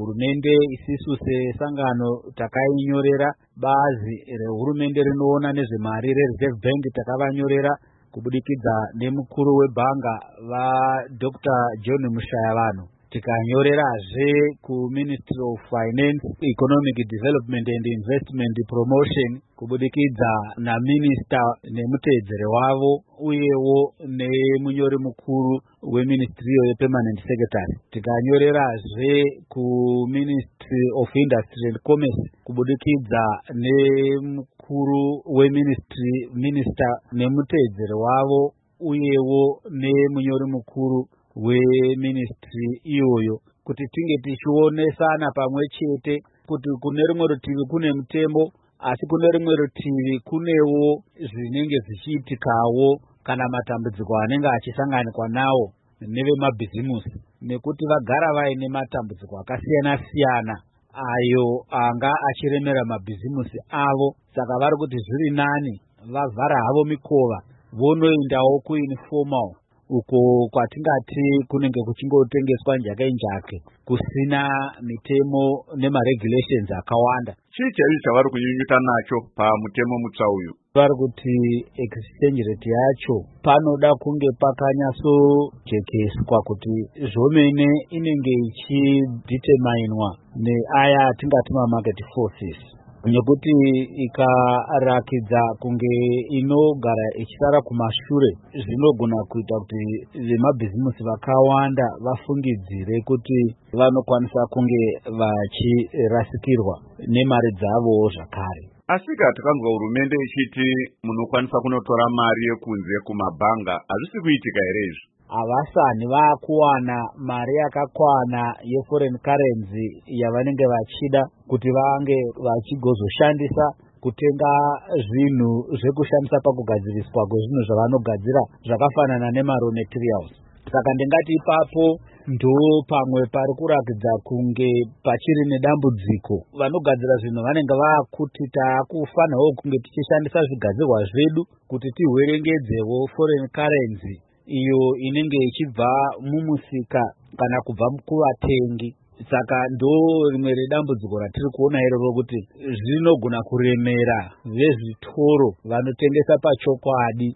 hurumende isisu sesangano takainyorera bazi rehurumende rinoona nezvemari reReserve Bank takavanyorera kubudikidza nemukuru webhanga vaDr. John Mushayavanhu. Tikanyorerazve kuMinistry of Finance, Economic Development and Investment Promotion kubudikidza naminista nemuteedzeri wavo uyewo nemunyori mukuru weministry yepermanent secretary. Tikanyorerazve kuMinistry of Industry and Commerce kubudikidza nemukuru weministry, minister nemuteedzeri wavo uyewo nemunyori mukuru weministry iyoyo, kuti tinge tichionesana pamwe chete kuti kune rimwe rutivi kune mutemo asi kune rimwe rutivi kunewo zvinenge zvichiitikawo kana matambudziko anenge achisanganikwa nawo nevemabhizimusi, nekuti vagara vaine matambudziko akasiyana siyana ayo anga achiremera mabhizimusi avo. Saka vari kuti zviri nani vavhara havo mikova vonoendawo kuinformal uko kwatingati kunenge kuchingotengeswa njake kusina mitemo nemaregulations akawanda. Chii chaizvo chavari kunyunyuta nacho pamutemo mutsva uyu? Vari kuti exchange rate yacho panoda kunge pakanyatsojekeswa kuti zvomene inenge ichideterminwa neaya atingati market forces, nekuti ikarakidza kunge inogara ichisara kumashure zvinogona kuita kuti vemabhizimusi vakawanda vafungidzire kuti vanokwanisa kunge vachirasikirwa nemari dzavowo zvakare. Asika takanzwa hurumende ichiti munokwanisa kunotora mari yekunze kumabhanga, hazvisi kuitika here izvi? Havasani vakuwana mari yakakwana yeforeign currency yavanenge vachida kuti vange vachigozoshandisa kutenga zvinhu zvekushandisa pakugadziriswa kwezvinhu zvavanogadzira zvakafanana nemaraw materials. Saka ndingati ipapo ndo pamwe pari kurakidza kunge pachiri nedambudziko. Vanogadzira zvinhu vanenge vakuti takufanhawo kunge tichishandisa zvigadzirwa zvedu kuti tihwerengedzewo foreign currency iyo inenge ichibva mumusika kana kubva kuvatengi. Saka ndo rimwe redambudziko ratiri kuona iroro kuti zvinogona kuremera vezvitoro vanotengesa pachokwadi